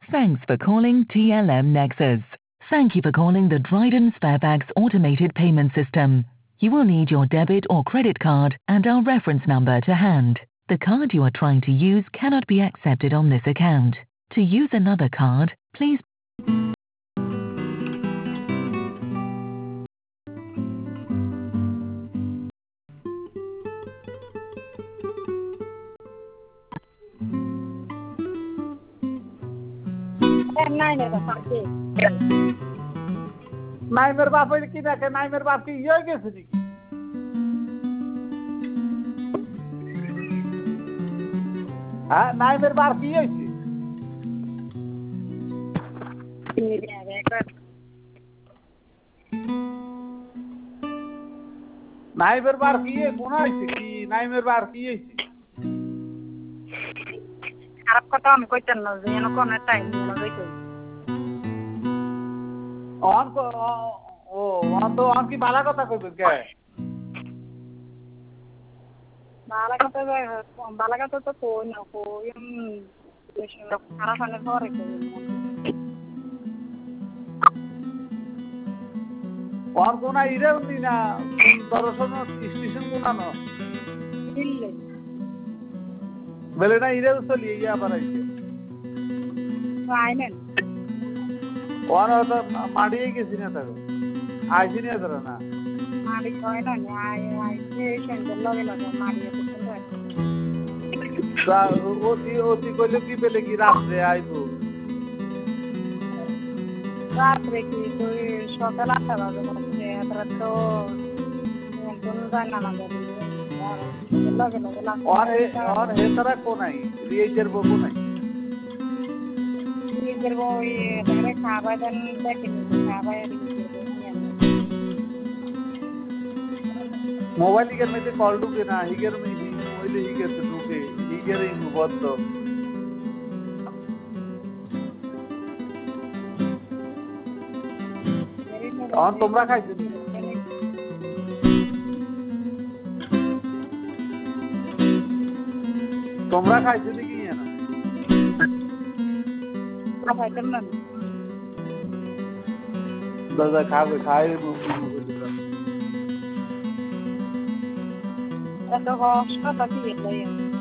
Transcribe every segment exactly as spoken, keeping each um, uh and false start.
Thanks for calling T L M Nexus. Thank you for calling the Dryden Sparebags automated payment system. You will need your debit or credit card and our reference number to hand. The card you are trying to use cannot be accepted on this account. To use another card, please নাইমের বাপ হইলে কি দেখে নাইমের বাপ কি ইয়ে গেছে নাকি হ্যাঁ নাইমের বাপ কি হয়েছে নাইমের বার কি কোন হয়েছে কি নাইমের বার কি হয়েছে খারাপ কথা আমি কইতেন না যে এনে কোন টাইম লাগাইতে অন ও অন তো অন কি বালা কথা কইবে কে বালা কথা বালা কথা তো কই না কই এম বেশি খারাপ হলে পরে কই অন কোন ইরে উনি না দর্শন স্টেশন কোন না দিল্লি বলে না ইরে চলি ইয়া বাড়াইছে ফাইনাল ওর তো মাড়িয়ে গেছি না তাকে আইছি না ধরে না মাড়ি কয় না আই আই সেন্টার লগে লগে মাড়িয়ে তা ওতি ওতি কইলে কি পেলে কি রাত্রে আইবো রাত্রে কি তুই সকাল আটটা বাজে মধ্যে রাত তো কোন জানা না লগে লগে और और हे तरह को नहीं रिएजर वो को नहीं रिएजर वो ये तेरे खावा दन देखे खावा मोबाइल ही करने से कॉल टू के ना ही कर में ही मोबाइल ही कर टू के ही कर ही बहुत तो और तुमरा खाई थी তোমরা খাইছো নাকি না খাইতাম না দাদা খাবে খাই এত হস্তা তাকি এলাই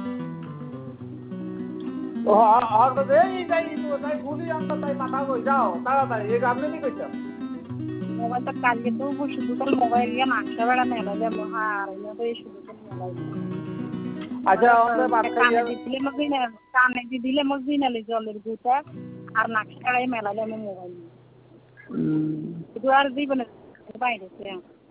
ও আর তো দেই যাই তো তাই ভুলি আমরা তাই মাথা কই যাও তাড়াতাড়ি এই আপনি কি কইছো মোবাইলটা কালকে তো শুধু তো মোবাইল নিয়ে মাংস বেড়া মেলা যে মহার না তো এই শুধু তো মোবাইল আচ্ছা আমরা বাত করি দিলে মগিনা কানে দিলে মগিনা লে জলের গুতা আর নাকি কালাই মেলা আমি মোবাইল হুম তো আর জীবনে বাইরে